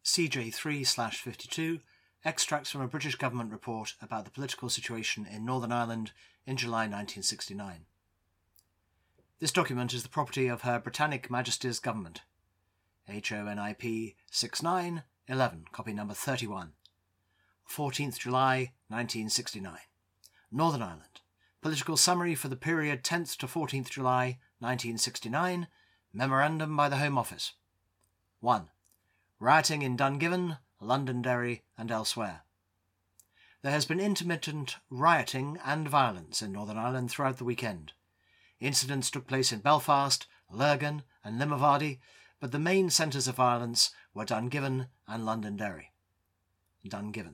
CJ3/52, extracts from a British government report about the political situation in Northern Ireland in July 1969. This document is the property of Her Britannic Majesty's Government. HONIP 6911, copy number 31. 14th July 1969. Northern Ireland. Political summary for the period 10th to 14th July 1969. Memorandum by the Home Office. 1. Rioting in Dungiven, Londonderry and elsewhere. There has been intermittent rioting and violence in Northern Ireland throughout the weekend. Incidents took place in Belfast, Lurgan and Limavady, but the main centres of violence were Dungiven and Londonderry. Dungiven.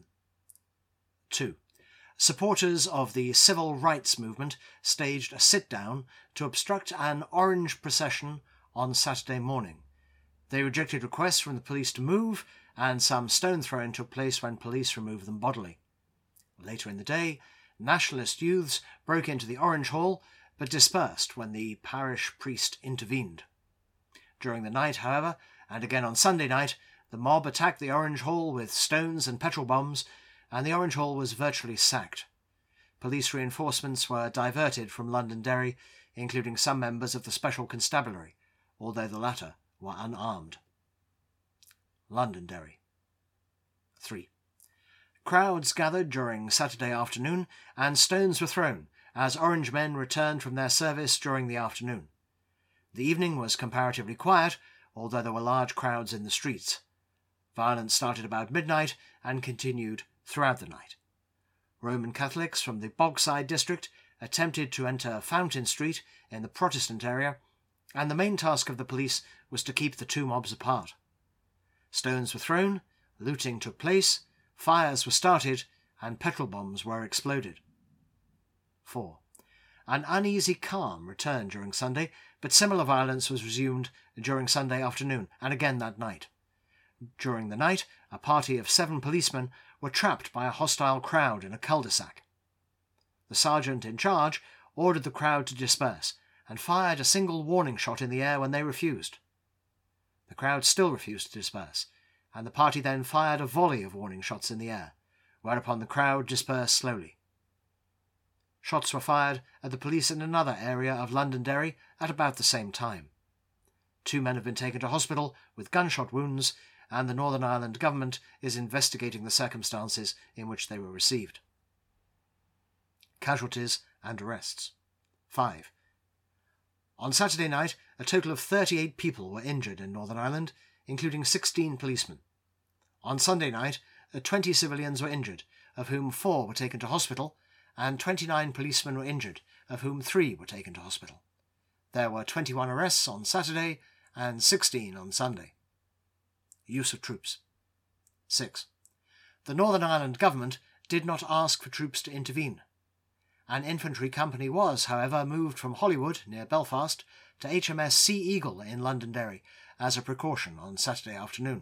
2. Supporters of the civil rights movement staged a sit-down to obstruct an orange procession on Saturday morning. They rejected requests from the police to move, and some stone throwing took place when police removed them bodily. Later in the day, nationalist youths broke into the Orange Hall, but dispersed when the parish priest intervened. During the night, however, and again on Sunday night, the mob attacked the Orange Hall with stones and petrol bombs, and the Orange Hall was virtually sacked. Police reinforcements were diverted from Londonderry, including some members of the Special Constabulary, although the latter were unarmed. Londonderry. 3. Crowds gathered during Saturday afternoon, and stones were thrown as Orange men returned from their service during the afternoon. The evening was comparatively quiet, although there were large crowds in the streets. Violence started about midnight and continued throughout the night. Roman Catholics from the Bogside district attempted to enter Fountain Street in the Protestant area, and the main task of the police was to keep the two mobs apart. Stones were thrown, looting took place, fires were started, and petrol bombs were exploded. 4. An uneasy calm returned during Sunday, but similar violence was resumed during Sunday afternoon and again that night. During the night, a party of 7 policemen were trapped by a hostile crowd in a cul-de-sac. The sergeant in charge ordered the crowd to disperse and fired a single warning shot in the air when they refused. The crowd still refused to disperse, and the party then fired a volley of warning shots in the air, whereupon the crowd dispersed slowly. Shots were fired at the police in another area of Londonderry at about the same time. 2 men have been taken to hospital with gunshot wounds, and the Northern Ireland government is investigating the circumstances in which they were received. Casualties and arrests. 5. On Saturday night, a total of 38 people were injured in Northern Ireland, including 16 policemen. On Sunday night, 20 civilians were injured, of whom 4 were taken to hospital, and 29 policemen were injured, of whom 3 were taken to hospital. There were 21 arrests on Saturday and 16 on Sunday. Use of troops. 6. The Northern Ireland government did not ask for troops to intervene. An infantry company was, however, moved from Holywood, near Belfast, to HMS Sea Eagle in Londonderry as a precaution on Saturday afternoon.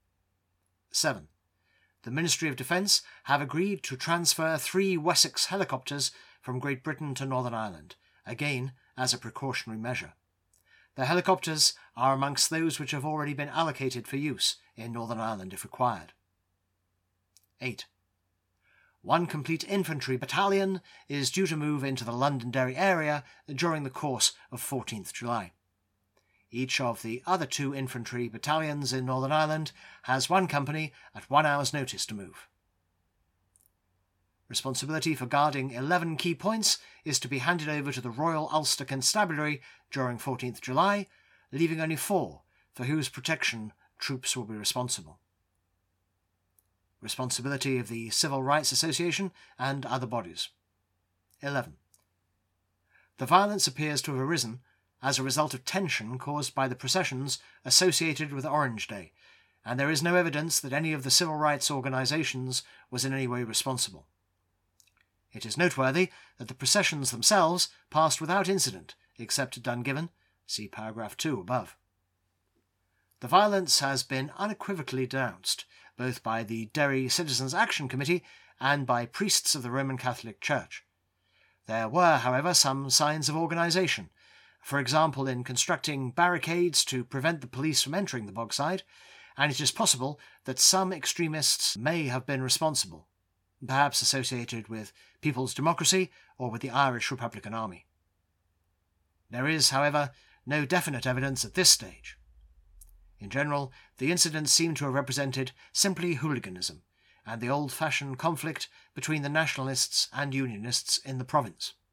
7. The Ministry of Defence have agreed to transfer 3 Wessex helicopters from Great Britain to Northern Ireland, again as a precautionary measure. The helicopters are amongst those which have already been allocated for use in Northern Ireland if required. 8. 1 complete infantry battalion is due to move into the Londonderry area during the course of 14th July. Each of the other 2 infantry battalions in Northern Ireland has 1 company at 1 hour's notice to move. Responsibility for guarding 11 key points is to be handed over to the Royal Ulster Constabulary during 14th July, leaving only 4 for whose protection troops will be responsible. Responsibility of the Civil Rights Association and other bodies. 11. The violence appears to have arisen as a result of tension caused by the processions associated with Orange Day, and there is no evidence that any of the civil rights organisations was in any way responsible. It is noteworthy that the processions themselves passed without incident, except at Dungiven, see paragraph 2 above. The violence has been unequivocally denounced, both by the Derry Citizens Action Committee and by priests of the Roman Catholic Church. There were, however, some signs of organisation, for example in constructing barricades to prevent the police from entering the Bogside, and it is possible that some extremists may have been responsible, perhaps associated with People's Democracy or with the Irish Republican Army. There is, however, no definite evidence at this stage. In general, the incidents seem to have represented simply hooliganism and the old-fashioned conflict between the nationalists and unionists in the province.